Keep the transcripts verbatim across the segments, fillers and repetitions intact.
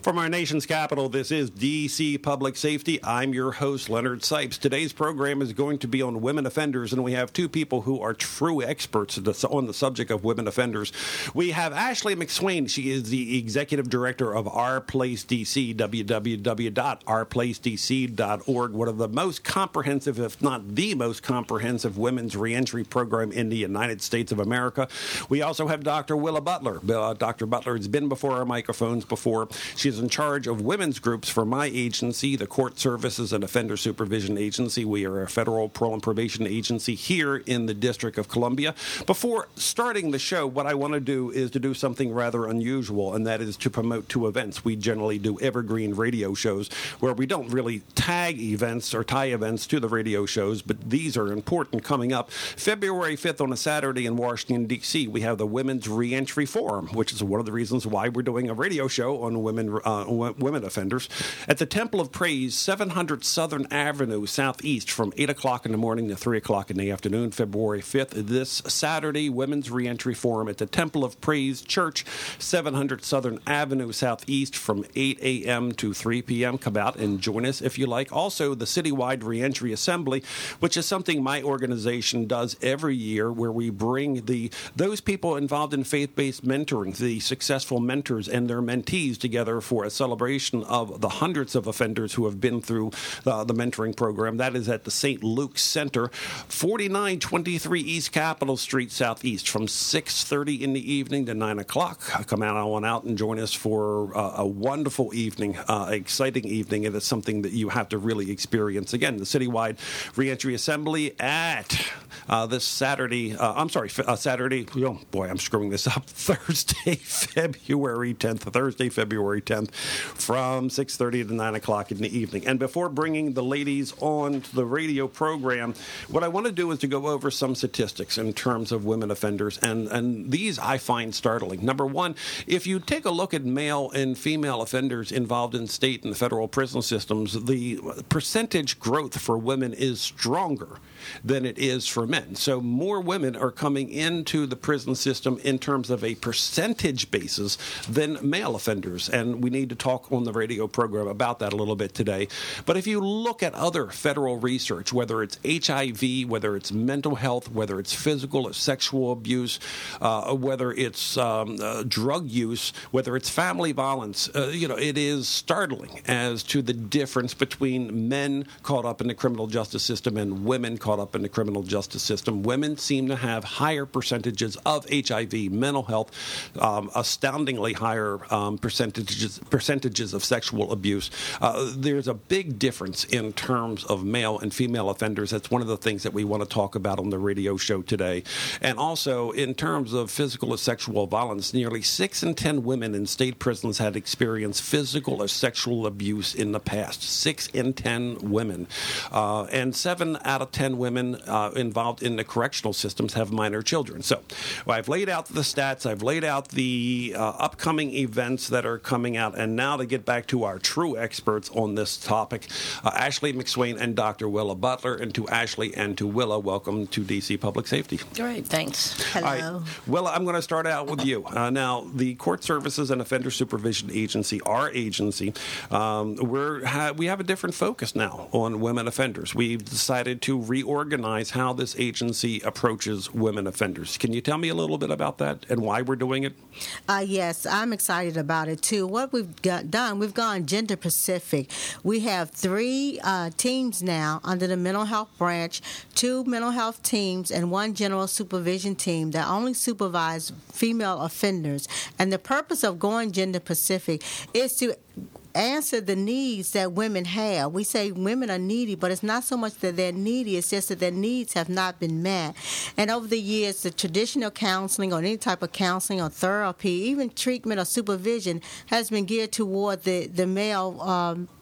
From our nation's capital, this is D C Public Safety. I'm your host, Leonard Sipes. Today's program is going to be on women offenders, and we have two people who are true experts on the subject of women offenders. We have Ashley McSwain. She is the executive director of Our Place D C, w w w dot our place d c dot org, one of the most comprehensive, if not the most comprehensive, women's reentry program in the United States of America. We also have Doctor Willa Butler. Uh, Doctor Butler has been before our microphones before. She's in charge of women's groups for my agency, the Court Services and Offender Supervision Agency. We are a federal parole and probation agency here in the District of Columbia. Before starting the show, what I want to do is to do something rather unusual, and that is to promote two events. We generally do evergreen radio shows where we don't really tag events or tie events to the radio shows, but these are important coming up. February fifth on a Saturday in Washington, D C, we have the Women's Reentry Forum, which is one of the reasons why we're doing a radio show on women uh, women offenders, at the Temple of Praise, seven hundred Southern Avenue, Southeast, from eight o'clock in the morning to three o'clock in the afternoon, February fifth. This Saturday, Women's Reentry Forum at the Temple of Praise Church, seven hundred Southern Avenue, Southeast, from eight a.m. to three p.m. Come out and join us if you like. Also, the Citywide Reentry Assembly, which is something my organization does every year, where we bring the those people involved in faith-based mentoring, the successful mentors and their mentees, together for a celebration of the hundreds of offenders who have been through uh, the mentoring program. That is at the Saint Luke Center, forty-nine twenty-three East Capitol Street, Southeast, from six thirty in the evening to nine o'clock. Come out on out and join us for uh, a wonderful evening, uh, exciting evening. It is something that you have to really experience. Again, the Citywide Reentry Assembly at uh, this Saturday, uh, I'm sorry, uh, Saturday, oh boy, I'm screwing this up, Thursday, February tenth, Thursday, February tenth, from six thirty to nine o'clock in the evening. And before bringing the ladies on to the radio program, what I want to do is to go over some statistics in terms of women offenders, and, and these I find startling. Number one, if you take a look at male and female offenders involved in state and federal prison systems, the percentage growth for women is stronger than it is for men. So more women are coming into the prison system in terms of a percentage basis than male offenders, and we need to talk on the radio program about that a little bit today. But if you look at other federal research, whether it's H I V, whether it's mental health, whether it's physical or sexual abuse, uh, whether it's um, uh, drug use, whether it's family violence, uh, you know, it is startling as to the difference between men caught up in the criminal justice system and women caught up in the criminal justice system. Women seem to have higher percentages of H I V, mental health, um, astoundingly higher um, percentages percentages of sexual abuse. Uh, there's a big difference in terms of male and female offenders. That's one of the things that we want to talk about on the radio show today. And also, in terms of physical or sexual violence, nearly six in ten women in state prisons had experienced physical or sexual abuse in the past. Six in ten women. Uh, and seven out of ten women uh, involved in the correctional systems have minor children. So well, I've laid out the stats. I've laid out the uh, upcoming events that are coming out. And now to get back to our true experts on this topic, uh, Ashley McSwain and Doctor Willa Butler. And to Ashley and to Willa, welcome to D C Public Safety. Great, thanks. Hello. All right. Willa, I'm going to start out with you. Uh, now, the Court Services and Offender Supervision Agency, our agency, um, we're ha- we have a different focus now on women offenders. We've decided to reorganize how this agency approaches women offenders. Can you tell me a little bit about that and why we're doing it? Uh, yes, I'm excited about it, too. What we've got done, we've gone gender specific. We have three uh, teams now under the mental health branch, two mental health teams, and one general supervision team that only supervise female offenders. And the purpose of going gender specific is to answer the needs that women have. We say women are needy, but it's not so much that they're needy, it's just that their needs have not been met. And over the years, the traditional counseling or any type of counseling or therapy, even treatment or supervision, has been geared toward the, the male um,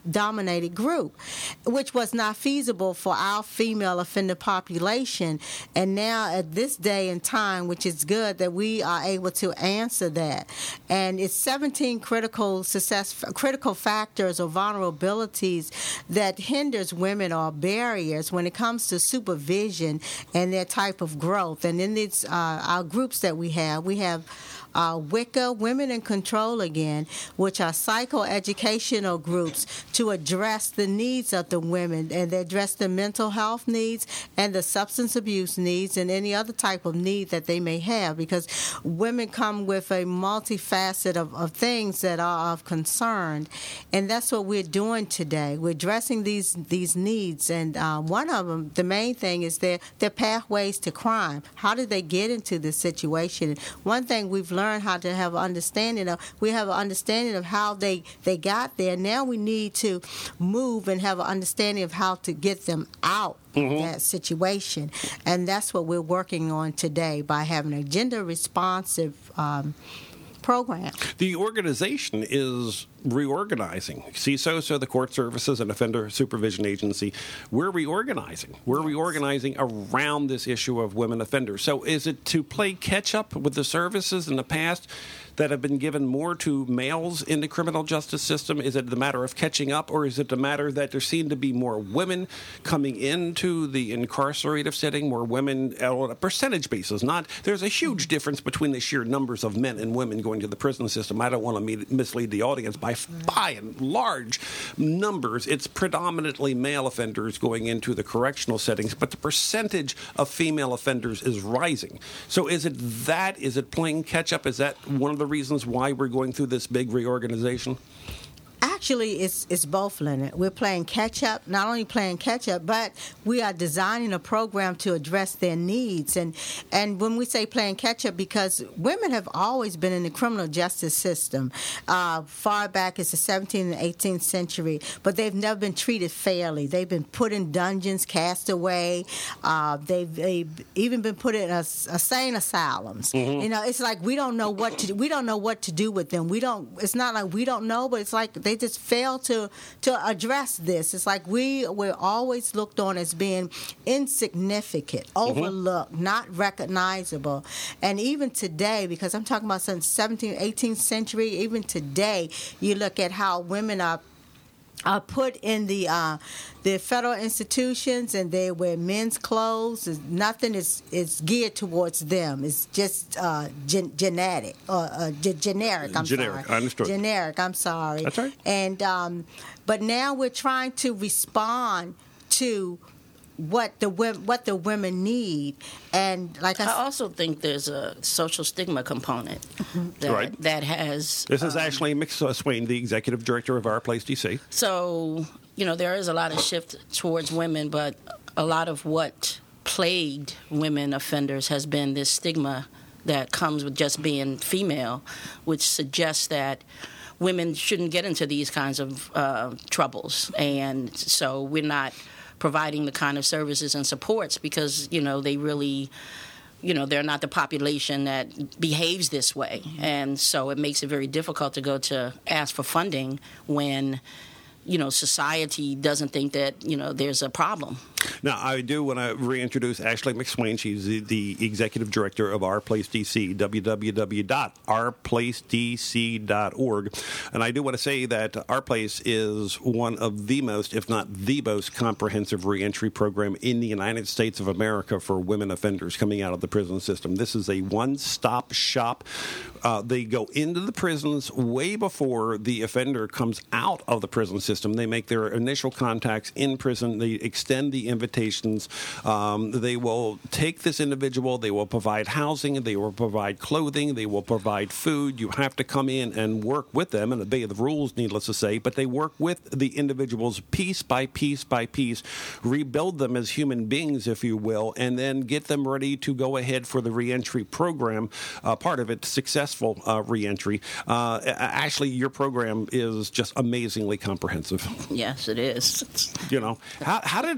dominated group, which was not feasible for our female offender population. And now at this day and time, which is good that we are able to answer that. And it's seventeen critical success, critical factors or vulnerabilities that hinders women or barriers when it comes to supervision and their type of growth. And in these, uh, our groups that we have, we have Uh, WICA, Women in Control Again, which are psychoeducational groups to address the needs of the women, and they address the mental health needs and the substance abuse needs and any other type of need that they may have, because women come with a multifaceted of, of things that are of concern, and that's what we're doing today. We're addressing these these needs, and uh, one of them, the main thing, is their, their pathways to crime. How did they get into this situation? One thing we've learned learn how to have an understanding of, we have an understanding of how they, they got there. Now we need to move and have an understanding of how to get them out mm-hmm. of that situation. And that's what we're working on today by having a gender responsive um, program. The organization is reorganizing. C I S O, so the Court Services and Offender Supervision Agency, we're reorganizing. We're yes. reorganizing around this issue of women offenders. So is it to play catch-up with the services in the past that have been given more to males in the criminal justice system? Is it the matter of catching up, or is it the matter that there seem to be more women coming into the incarcerative setting, more women on a percentage basis? Not there's a huge difference between the sheer numbers of men and women going to the prison system. I don't want to mislead the audience. By, by and large numbers, it's predominantly male offenders going into the correctional settings, but the percentage of female offenders is rising. So is it that? Is it playing catch-up? Is that one of the reasons why we're going through this big reorganization? Actually, it's it's both, Leonard. We're playing catch-up, not only playing catch-up, but we are designing a program to address their needs. And and when we say playing catch-up, because women have always been in the criminal justice system, uh, far back as the seventeenth and eighteenth century, but they've never been treated fairly. They've been put in dungeons, cast away. Uh, they've, they've even been put in a, a sane asylums. Mm-hmm. You know, it's like we don't know what to do. We don't know what to do with them. We don't. It's not like we don't know, but it's like they just fail to to address this. It's like we we're always looked on as being insignificant, overlooked, mm-hmm. not recognizable. And even today, because I'm talking about some seventeenth, eighteenth century, even today, you look at how women are are put in the uh, the federal institutions, and they wear men's clothes. Nothing is, is geared towards them. It's just uh, gen- genetic or uh, g- generic. I'm generic. sorry. I understood. Generic. I'm sorry. That's right. And um, but now we're trying to respond to what the what the women need, and like I, I also think there's a social stigma component that, right. that has. This is um, Ashley McSwain, the executive director of Our Place D C. So you know there is a lot of shift towards women, but a lot of what plagued women offenders has been this stigma that comes with just being female, which suggests that women shouldn't get into these kinds of uh, troubles, and so we're not providing the kind of services and supports because, you know, they really, you know, they're not the population that behaves this way. And so it makes it very difficult to go to ask for funding when, you know, society doesn't think that, you know, there's a problem. Now, I do want to reintroduce Ashley McSwain. She's the, the executive director of Our Place D C, w w w dot our place d c dot org. And I do want to say that Our Place is one of the most, if not the most, comprehensive reentry program in the United States of America for women offenders coming out of the prison system. This is a one-stop shop. Uh, they go into the prisons way before the offender comes out of the prison system. They make their initial contacts in prison. They extend the invitations. Um, they will take this individual. They will provide housing. They will provide clothing. They will provide food. You have to come in and work with them and obey the rules, needless to say, but they work with the individuals piece by piece by piece, rebuild them as human beings, if you will, and then get them ready to go ahead for the reentry program. Uh, part of it, successful uh, reentry. Uh, Ashley, your program is just amazingly comprehensive. Yes, it is. You know, how, how did, you know, I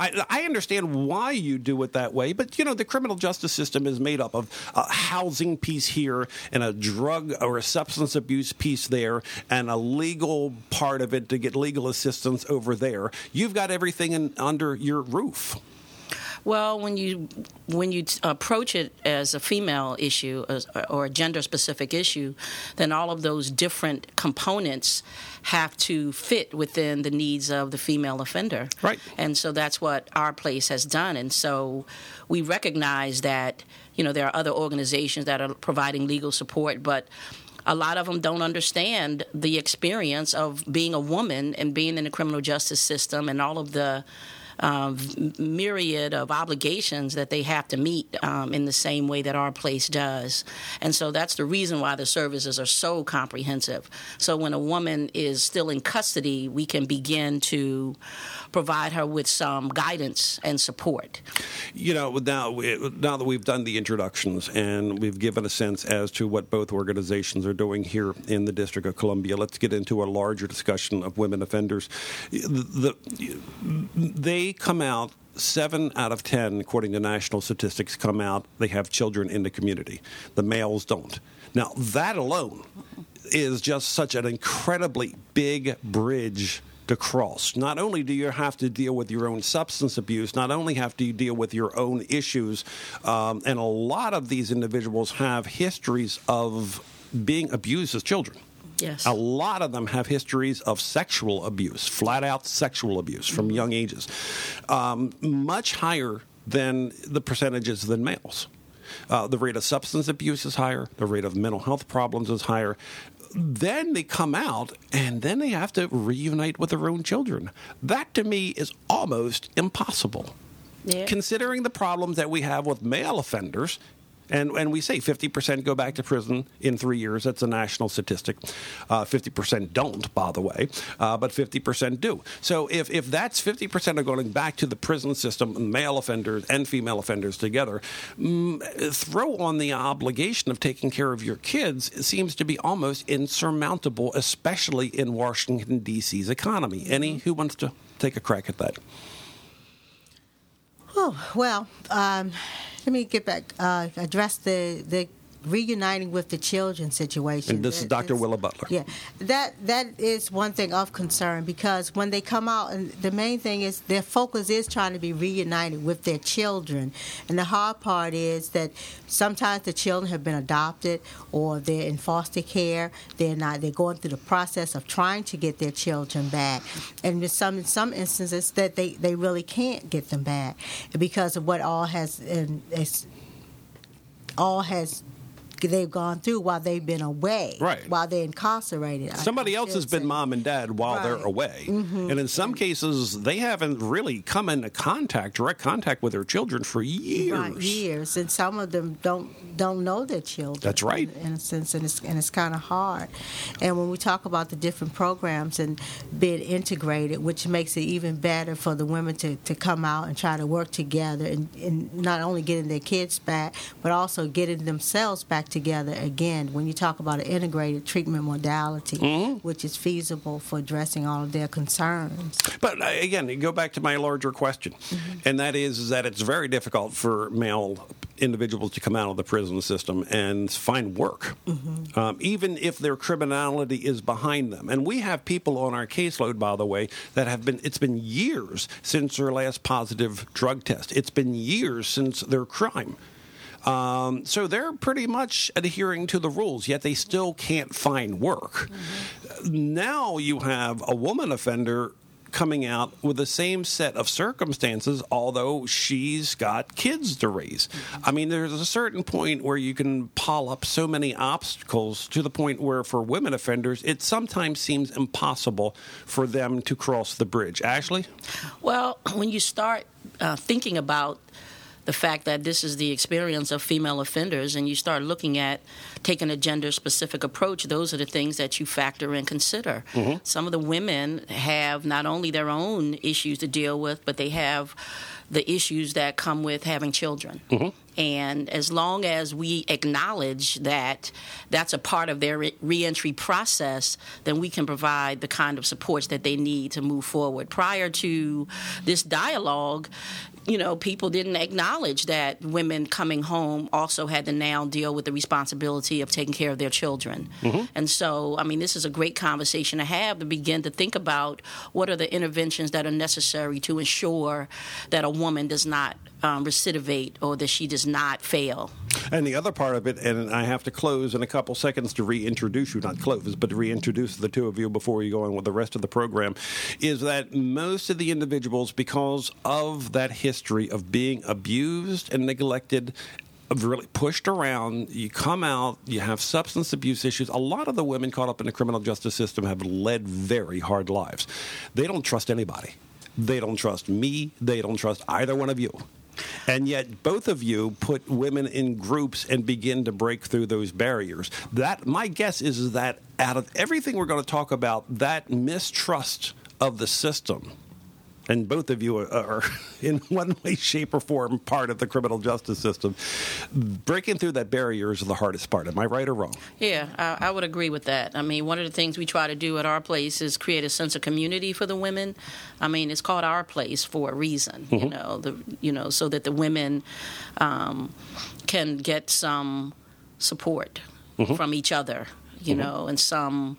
I, I understand why you do it that way, but, you know, the criminal justice system is made up of a housing piece here and a drug or a substance abuse piece there and a legal part of it to get legal assistance over there. You've got everything in, under your roof. Well, when you when you t- approach it as a female issue as, or a gender-specific issue, then all of those different components have to fit within the needs of the female offender. Right. And so that's what our place has done. And so we recognize that, you know, there are other organizations that are providing legal support, but a lot of them don't understand the experience of being a woman and being in the criminal justice system and all of the Uh, myriad of obligations that they have to meet um, in the same way that our place does. And so that's the reason why the services are so comprehensive. So when a woman is still in custody, we can begin to provide her with some guidance and support. You know, now, now that we've done the introductions and we've given a sense as to what both organizations are doing here in the District of Columbia, let's get into a larger discussion of women offenders. The, they come out, seven out of ten, according to national statistics, come out, they have children in the community. The males don't. Now, that alone is just such an incredibly big bridge to cross. Not only do you have to deal with your own substance abuse, not only have to deal with your own issues, um, and a lot of these individuals have histories of being abused as children. Yes. A lot of them have histories of sexual abuse, flat-out sexual abuse from mm-hmm. young ages, um, much higher than the percentages than males. Uh, the rate of substance abuse is higher. The rate of mental health problems is higher. Then they come out, and then they have to reunite with their own children. That, to me, is almost impossible. Yeah. Considering the problems that we have with male offenders, and, and we say fifty percent go back to prison in three years. That's a national statistic. Uh, fifty percent don't, by the way, uh, but fifty percent do. So if, if that's fifty percent are going back to the prison system, male offenders and female offenders together, mm, throw on the obligation of taking care of your kids, it seems to be almost insurmountable, especially in Washington, D C's economy. Any who wants to take a crack at that? Oh, well, um, let me get back, uh, address the, the reuniting with the children situation. And this is Doctor Willa Butler. Yeah, that that is one thing of concern, because when they come out, and the main thing is their focus is trying to be reunited with their children. And the hard part is that sometimes the children have been adopted or they're in foster care. They're not. They're going through the process of trying to get their children back. And in some in some instances that they, they really can't get them back because of what all has and it's, all has. They've gone through while they've been away, right. while they're incarcerated. Somebody else has been mom and dad while right. they're away. Mm-hmm. And in some cases, they haven't really come into contact, direct contact with their children for years. Right, years. And some of them don't don't know their children. That's right. In, in a sense, and it's, and it's kind of hard. And when we talk about the different programs and being integrated, which makes it even better for the women to, to come out and try to work together and, and not only getting their kids back, but also getting themselves back together again when you talk about an integrated treatment modality, mm-hmm. which is feasible for addressing all of their concerns. But uh, again, you go back to my larger question, mm-hmm. and that is, is that it's very difficult for male individuals to come out of the prison system and find work, mm-hmm. um, even if their criminality is behind them. And we have people on our caseload, by the way, that have been, it's been years since their last positive drug test. It's been years since their crime. Um, so they're pretty much adhering to the rules, yet they still can't find work. Mm-hmm. Now you have a woman offender coming out with the same set of circumstances, although she's got kids to raise. Mm-hmm. I mean, there's a certain point where you can pile up so many obstacles to the point where for women offenders, it sometimes seems impossible for them to cross the bridge. Ashley? Well, when you start uh, thinking about the fact that this is the experience of female offenders, and you start looking at taking a gender-specific approach, those are the things that you factor and consider. Mm-hmm. Some of the women have not only their own issues to deal with, but they have the issues that come with having children. Mm-hmm. And as long as we acknowledge that that's a part of their re- reentry process, then we can provide the kind of supports that they need to move forward. Prior to this dialogue, you know, people didn't acknowledge that women coming home also had to now deal with the responsibility of taking care of their children. Mm-hmm. And so, I mean, this is a great conversation to have, to begin to think about what are the interventions that are necessary to ensure that a woman does not um, recidivate or that she does not fail. And the other part of it, and I have to close in a couple seconds to reintroduce you, not close, but to reintroduce the two of you before we go on with the rest of the program, is that most of the individuals, because of that history of being abused and neglected, really pushed around, you come out, you have substance abuse issues. A lot of the women caught up in the criminal justice system have led very hard lives. They don't trust anybody. They don't trust me. They don't trust either one of you. And yet both of you put women in groups and begin to break through those barriers. That, my guess is, is that out of everything we're going to talk about, that mistrust of the system, and both of you are, are in one way, shape, or form part of the criminal justice system, breaking through that barrier is the hardest part. Am I right or wrong? Yeah, I, I would agree with that. I mean, one of the things we try to do at our place is create a sense of community for the women. I mean, it's called Our Place for a reason, mm-hmm. you know, the you know, so that the women um, can get some support mm-hmm. from each other, you mm-hmm. know, and some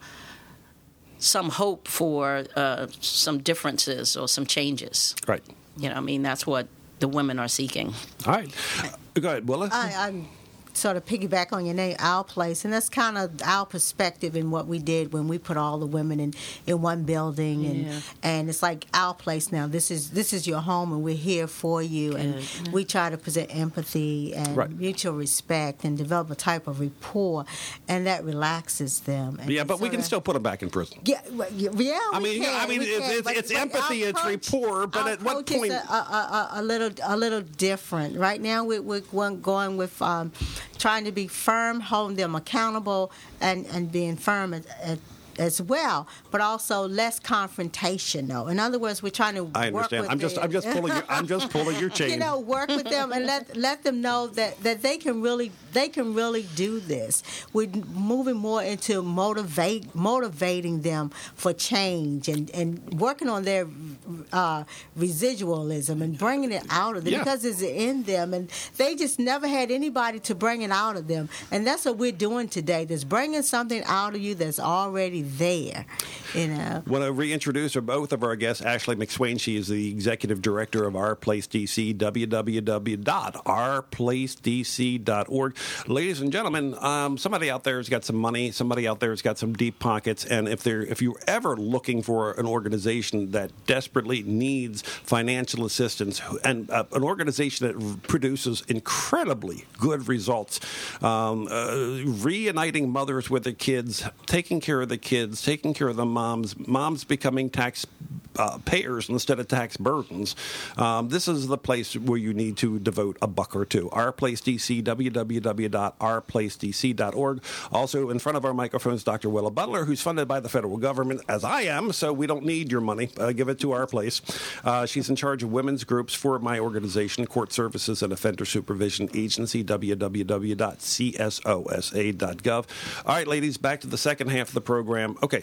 some hope for uh, some differences or some changes. Right. You know, I mean, that's what the women are seeking. All right. Go ahead, Willa. I, I'm sort of piggyback on your name, Our Place, and that's kind of our perspective in what we did when we put all the women in, in one building, and yeah. and it's like our place now. This is this is your home, and we're here for you, Good. and Yeah. we try to present empathy and right. mutual respect and develop a type of rapport, and that relaxes them. And yeah, but we sorta, can still put them back in prison. Yeah, well, yeah, yeah. I mean, we can, I mean, we it's, can, it's, but, it's but empathy, our it's approach- rapport, but our at what approach point? is a, a, a, a little a little different. Right now, we're, we're going with um, trying to be firm, holding them accountable, and, and being firm at, at, as well, but also less confrontational. In other words, we're trying to I work understand. with I'm just, them. I'm just pulling, your, I'm just pulling your chain. You know, work with them and let let them know that, that they can really they can really do this. We're moving more into motivate motivating them for change and, and working on their uh, residualism and bringing it out of them Yeah. because it's in them, and they just never had anybody to bring it out of them. And that's what we're doing today. That's bringing something out of you that's already there. You know. I want to reintroduce her, both of our guests. Ashley McSwain, she is the executive director of Our Place D C, w w w dot our place d c dot org. Ladies and gentlemen, um, somebody out there has got some money. Somebody out there has got some deep pockets. And if they're if you're ever looking for an organization that desperately needs financial assistance, and uh, an organization that produces incredibly good results, um, uh, reuniting mothers with their kids, taking care of the kids, taking care of the moms, moms becoming tax uh, payers instead of tax burdens. Um, this is the place where you need to devote a buck or two. Our Place D C, w w w dot our place d c dot org. Also, in front of our microphones, Doctor Willa Butler, who's funded by the federal government, as I am, so we don't need your money. Uh, give it to Our Place. Uh, she's in charge of women's groups for my organization, Court Services and Offender Supervision Agency, w w w dot c s o s a dot gov. All right, ladies, back to the second half of the program. Okay,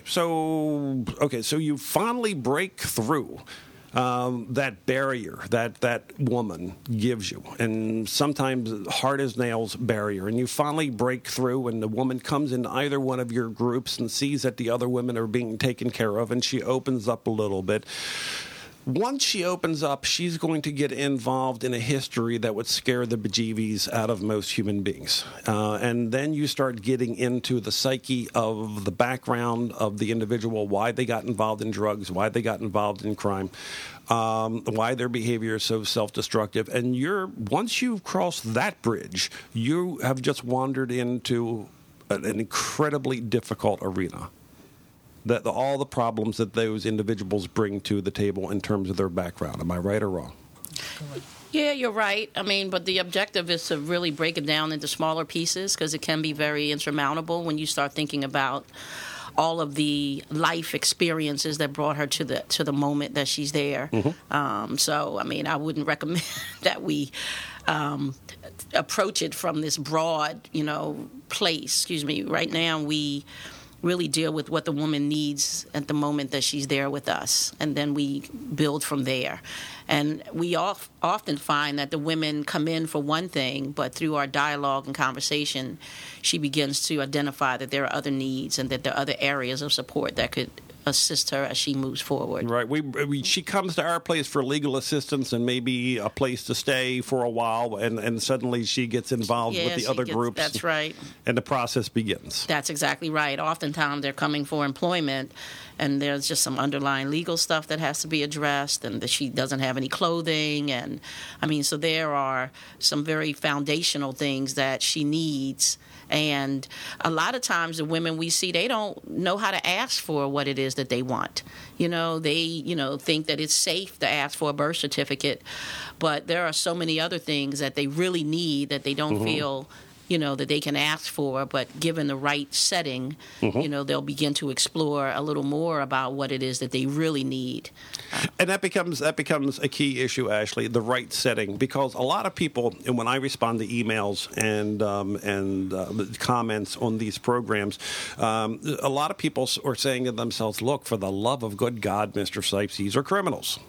so okay, so you finally break through um, that barrier that that woman gives you, and sometimes hard as nails barrier, and you finally break through, and the woman comes into either one of your groups and sees that the other women are being taken care of, and she opens up a little bit. Once she opens up, she's going to get involved in a history that would scare the bejeebies out of most human beings. Uh, and then you start getting into the psyche of the background of the individual, why they got involved in drugs, why they got involved in crime, um, why their behavior is so self-destructive. And you're once you've crossed that bridge, you have just wandered into an incredibly difficult arena. That the, all the problems that those individuals bring to the table in terms of their background. Am I right or wrong? Yeah, you're right. I mean, but the objective is to really break it down into smaller pieces because it can be very insurmountable when you start thinking about all of the life experiences that brought her to the to the moment that she's there. Mm-hmm. Um, so, I mean, I wouldn't recommend that we um, approach it from this broad, you know, place. Excuse me. Right now, we really deal with what the woman needs at the moment that she's there with us, and then we build from there. And we off, often find that the women come in for one thing, but through our dialogue and conversation, she begins to identify that there are other needs and that there are other areas of support that could assist her as she moves forward. Right. We, we she comes to our place for legal assistance and maybe a place to stay for a while, and, and suddenly she gets involved yeah, with the other gets, groups. That's right. And the process begins. That's exactly right. Oftentimes they're coming for employment, and there's just some underlying legal stuff that has to be addressed, and that she doesn't have any clothing. And I mean, so there are some very foundational things that she needs. And a lot of times the women we see, they don't know how to ask for what it is that they want. You know, they, you know, think that it's safe to ask for a birth certificate, but there are so many other things that they really need that they don't mm-hmm. feel, you know, that they can ask for. But given the right setting, mm-hmm. you know, they'll begin to explore a little more about what it is that they really need. And that becomes that becomes a key issue, Ashley, the right setting, because a lot of people, and when I respond to emails and um, and uh, comments on these programs, um, a lot of people are saying to themselves, "Look, for the love of good God, Mister Sipes, these are criminals."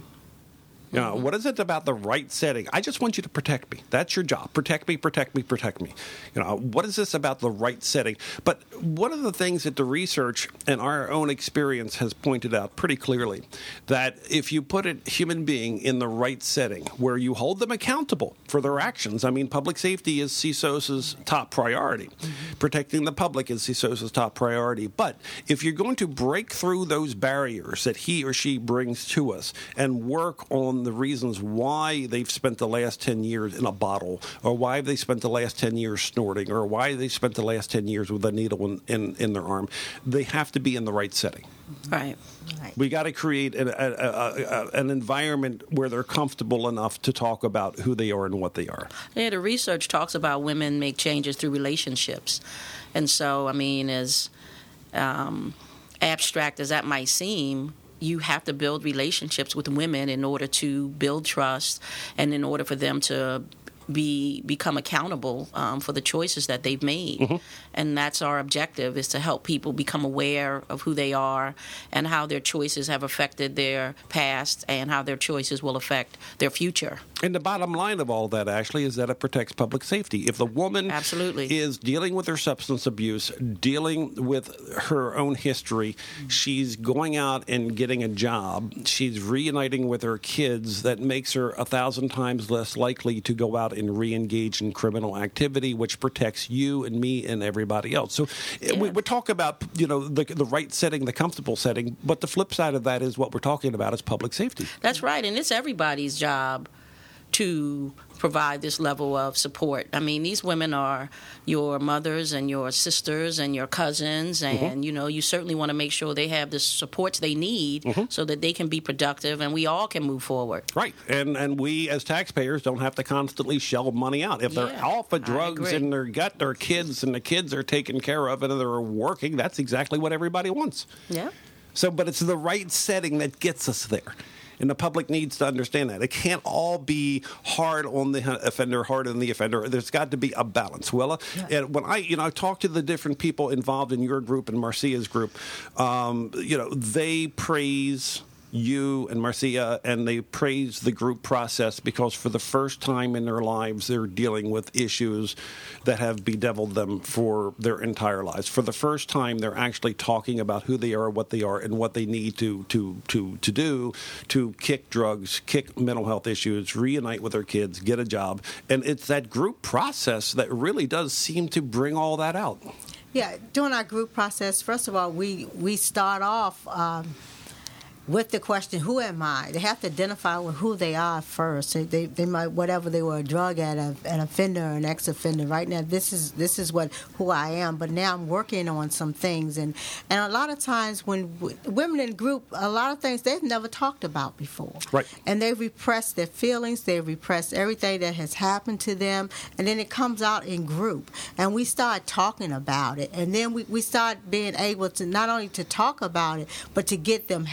You know, mm-hmm. what is it about the right setting? I just want you to protect me. That's your job. Protect me, protect me, protect me. You know, what is this about the right setting? But one of the things that the research and our own experience has pointed out pretty clearly, that if you put a human being in the right setting where you hold them accountable for their actions, I mean, public safety is C S O S's top priority. Mm-hmm. Protecting the public is C S O S's top priority. But if you're going to break through those barriers that he or she brings to us and work on the reasons why they've spent the last ten years in a bottle, or why they spent the last ten years snorting, or why they spent the last ten years with a needle in, in, in their arm, they have to be in the right setting. Right. right. We got to create a, a, a, a, an environment where they're comfortable enough to talk about who they are and what they are. Yeah, the research talks about women make changes through relationships. And so, I mean, as um, abstract as that might seem, you have to build relationships with women in order to build trust and in order for them to be become accountable um, for the choices that they've made. Mm-hmm. And that's our objective, is to help people become aware of who they are and how their choices have affected their past and how their choices will affect their future. And the bottom line of all that, Ashley, is that it protects public safety. If the woman Absolutely. is dealing with her substance abuse, dealing with her own history, she's going out and getting a job, she's reuniting with her kids, that makes her a thousand times less likely to go out and re-engage in criminal activity, which protects you and me and everybody else. So yeah. we, we talk about, you know, the, the right setting, the comfortable setting, but the flip side of that is what we're talking about is public safety. That's right, and it's everybody's job to provide this level of support. I mean, these women are your mothers and your sisters and your cousins, and, mm-hmm. you know, you certainly want to make sure they have the supports they need mm-hmm. so that they can be productive and we all can move forward. Right. And and we as taxpayers don't have to constantly shell money out. If they're yeah, off of drugs and they've got their kids and the kids are taken care of and they're working, that's exactly what everybody wants. Yeah. So, but it's the right setting that gets us there. And the public needs to understand that. It can't all be hard on the offender, hard on the offender. There's got to be a balance. Willa, yeah. and when I, you know, I talk to the different people involved in your group and Marcia's group, um, you know, they praise you and Marcia, and they praise the group process because for the first time in their lives, they're dealing with issues that have bedeviled them for their entire lives. For the first time, they're actually talking about who they are, what they are, and what they need to to to to do to kick drugs, kick mental health issues, reunite with their kids, get a job. And it's that group process that really does seem to bring all that out. Yeah, during our group process, first of all, we, we start off um, with the question, who am I? They have to identify with who they are first. They, they, they might, whatever they were, a drug addict, an offender, an ex-offender. Right now, this is this is what who I am. But now I'm working on some things, and and a lot of times when w- women in group, a lot of things they've never talked about before. Right. And they repress their feelings. They repress everything that has happened to them, and then it comes out in group, and we start talking about it, and then we, we start being able to not only to talk about it, but to get them help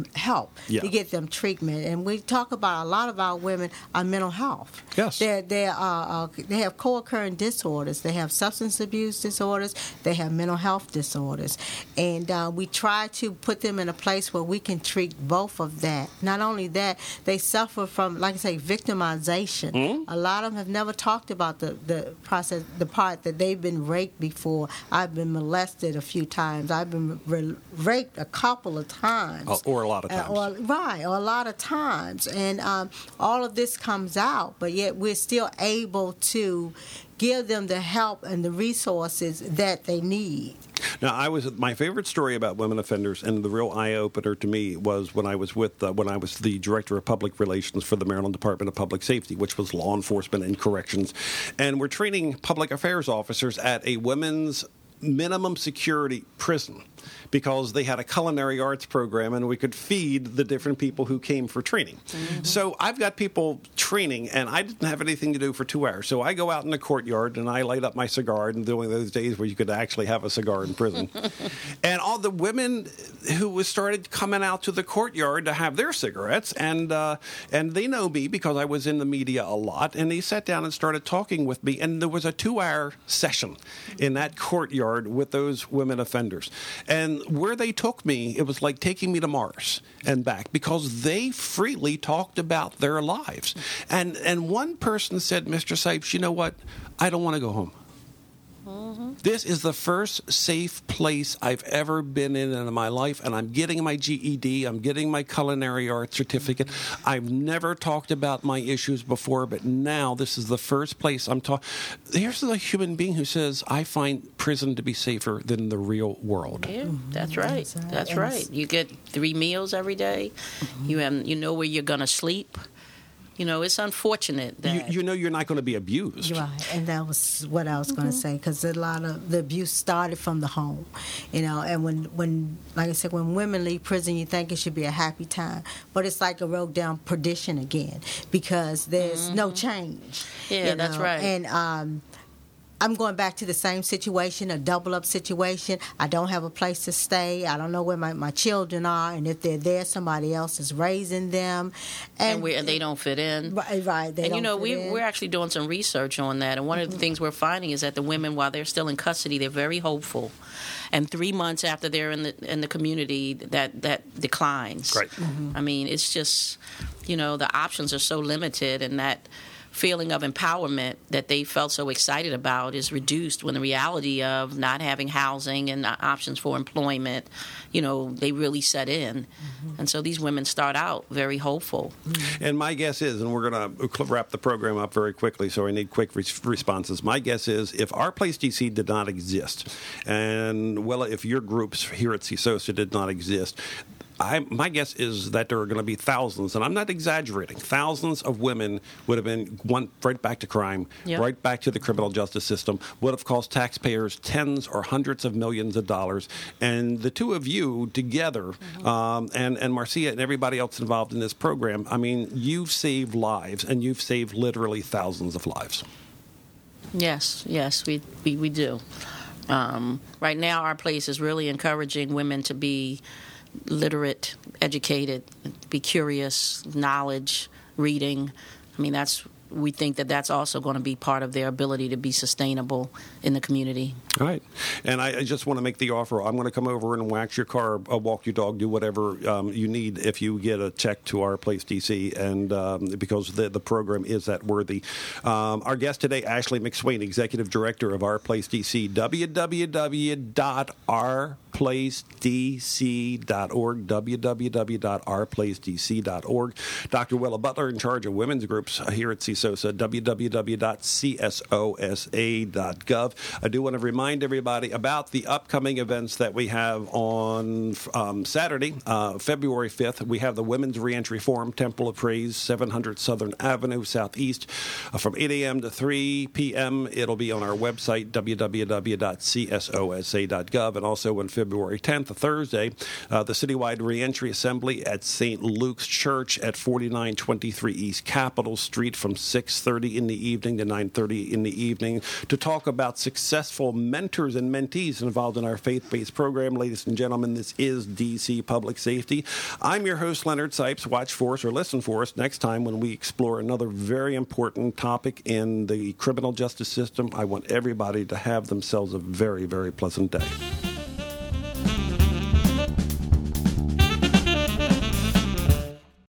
help yeah. to get them treatment. And we talk about a lot of our women are mental health. Yes. They're, they're, uh, uh, they have co-occurring disorders. They have substance abuse disorders. They have mental health disorders. And uh, we try to put them in a place where we can treat both of that. Not only that, they suffer from, like I say, victimization. Mm-hmm. A lot of them have never talked about the, the process, the part that they've been raped before. I've been molested a few times. I've been re- raped a couple of times. Uh, or a lot of times. Uh, or, right, or a lot of times. And um, all of this comes out, but yet we're still able to give them the help and the resources that they need. Now, I was my favorite story about women offenders, and the real eye opener to me was when I was with uh, when I was the director of public relations for the Maryland Department of Public Safety, which was law enforcement and corrections, and we're training public affairs officers at a women's minimum security prison because they had a culinary arts program and we could feed the different people who came for training. Mm-hmm. So I've got people training and I didn't have anything to do for two hours. So I go out in the courtyard and I light up my cigar, and during those days where you could actually have a cigar in prison. And all the women who started coming out to the courtyard to have their cigarettes, and uh, and they know me because I was in the media a lot, and they sat down and started talking with me, and there was a two-hour session in that courtyard with those women offenders. And where they took me, it was like taking me to Mars and back, because they freely talked about their lives. And and one person said, Mister Sipes, you know what? I don't want to go home. Mm-hmm. This is the first safe place I've ever been in in my life, and I'm getting my G E D. I'm getting my culinary arts certificate. I've never talked about my issues before, but now this is the first place I'm talking. Here's a human being who says, I find prison to be safer than the real world. Yeah, that's right. That's right. You get three meals every day. You have, you know where you're going to sleep. You know, it's unfortunate that... You, you know you're not going to be abused. Right, and that was what I was going to mm-hmm. say, because a lot of the abuse started from the home, you know, and when, when, like I said, when women leave prison, you think it should be a happy time, but it's like a road down perdition again, because there's mm-hmm. no change. Yeah, that's know? right. And um, I'm going back to the same situation, a double-up situation. I don't have a place to stay. I don't know where my, my children are, and if they're there, somebody else is raising them. And, and, we, and they don't fit in. Right, right. They and, don't you know, fit we, in. we're actually doing some research on that, and one mm-hmm. of the things we're finding is that the women, while they're still in custody, they're very hopeful. And three months after they're in the in the community, that, that declines. Right. Mm-hmm. I mean, it's just, you know, the options are so limited, and that feeling of empowerment that they felt so excited about is reduced when the reality of not having housing and options for employment, you know, they really set in. Mm-hmm. And so these women start out very hopeful. Mm-hmm. And my guess is, and we're going to wrap the program up very quickly, so I need quick re- responses. My guess is if Our Place D C did not exist, and, well, if your groups here at CSOSA did not exist, I, my guess is that there are going to be thousands, and I'm not exaggerating, thousands of women would have been one, right back to crime, yep. right back to the criminal justice system, would have cost taxpayers tens or hundreds of millions of dollars. And the two of you together, mm-hmm. um, and, and Marcia and everybody else involved in this program, I mean, you've saved lives, and you've saved literally thousands of lives. Yes, yes, we, we, we do. Um, right now, Our Place is really encouraging women to be literate, educated, be curious, knowledge, reading. I mean, that's we think that that's also going to be part of their ability to be sustainable in the community. All right. And I, I just want to make the offer. I'm going to come over and wax your car, uh, walk your dog, do whatever um, you need if you get a check to Our Place D C, and um, because the, the program is that worthy. Um, our guest today, Ashley McSwain, Executive Director of Our Place D C, w w w dot our place d c dot org, w w w dot our place d c dot org. Doctor Willa Butler, in charge of women's groups here at CSOSA, w w w dot c s o s a dot gov. I do want to remind everybody about the upcoming events that we have on um, Saturday, uh, February fifth. We have the Women's Reentry Forum, Temple of Praise, seven hundred Southern Avenue, Southeast, uh, from eight a.m. to three p.m. It'll be on our website, w w w dot c s o s a dot gov. And also on February February tenth, a Thursday, uh, the Citywide Reentry Assembly at Saint Luke's Church at forty-nine twenty-three East Capitol Street from six thirty in the evening to nine thirty in the evening to talk about successful mentors and mentees involved in our faith-based program. Ladies and gentlemen, this is D C Public Safety. I'm your host, Leonard Sipes. Watch for us or listen for us next time when we explore another very important topic in the criminal justice system. I want everybody to have themselves a very, very pleasant day.